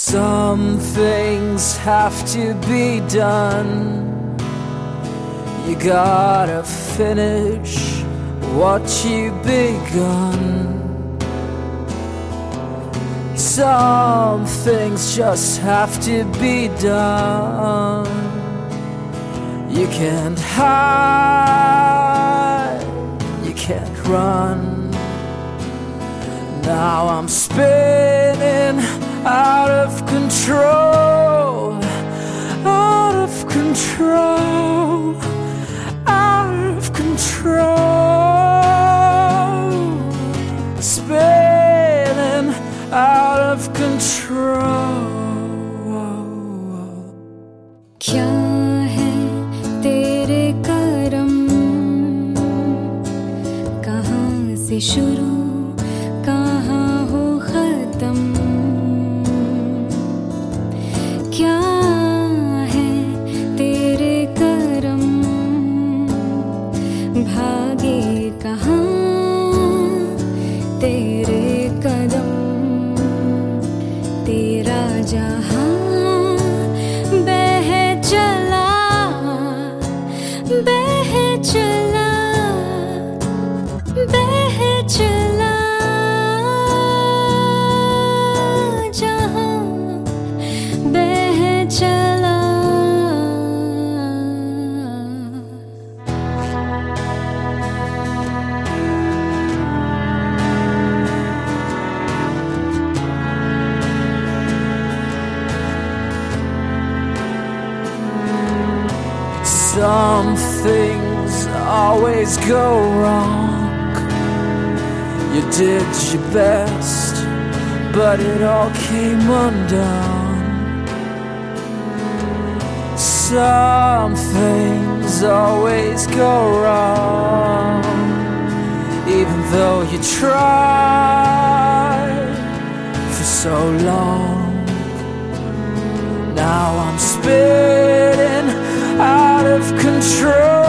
Some things have to be done. You gotta finish what you've begun. Some things just have to be done. You can't hide, you can't run. Now I'm spinning out of control, out of control, out of control. Spinning out of control. क्या है तेरे करम, कहाँ से शुरू कहाँ हो खत्म। क्या है तेरे करम, भागे कहाँ तेरे कदम। तेरा जहां बह चला, बह चला, बह चला, जहां बह चला। Some things always go wrong. You did your best, but it all came undone. Some things always go wrong, even though you tried for so long. Now I'm spinning out of control.